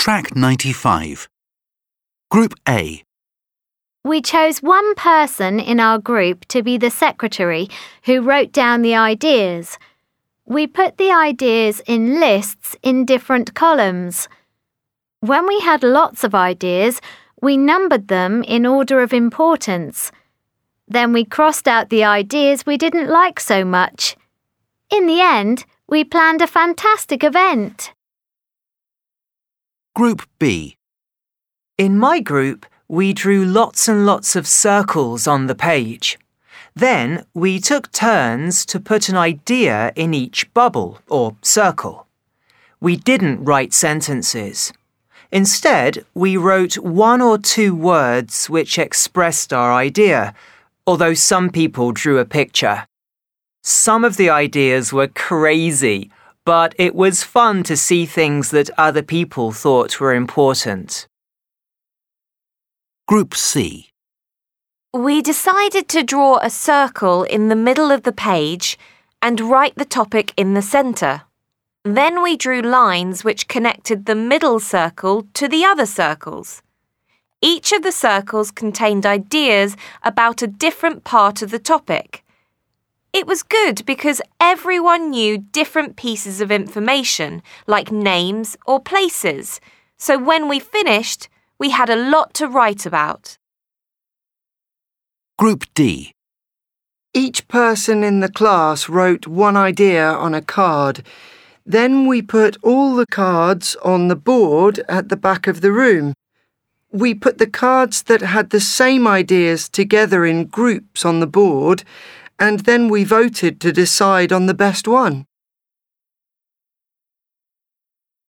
Track 95. Group A. We chose one person in our group to be the secretary who wrote down the ideas. We put the ideas in lists in different columns. When we had lots of ideas, we numbered them in order of importance. Then we crossed out the ideas we didn't like so much. In the end, we planned a fantastic event. Group B. In my group, we drew lots and lots of circles on the page. Then we took turns to put an idea in each bubble or circle. We didn't write sentences. Instead, we wrote 1 or 2 words which expressed our idea, although some people drew a picture. Some of the ideas were crazy, but it was fun to see things that other people thought were important. Group C. We decided to draw a circle in the middle of the page and write the topic in the centre. Then we drew lines which connected the middle circle to the other circles. Each of the circles contained ideas about a different part of the topic. It was good because everyone knew different pieces of information, like names or places, so when we finished, we had a lot to write about. Group D. Each person in the class wrote one idea on a card. Then we put all the cards on the board at the back of the room. We put the cards that had the same ideas together in groups on the board, and then we voted to decide on the best one.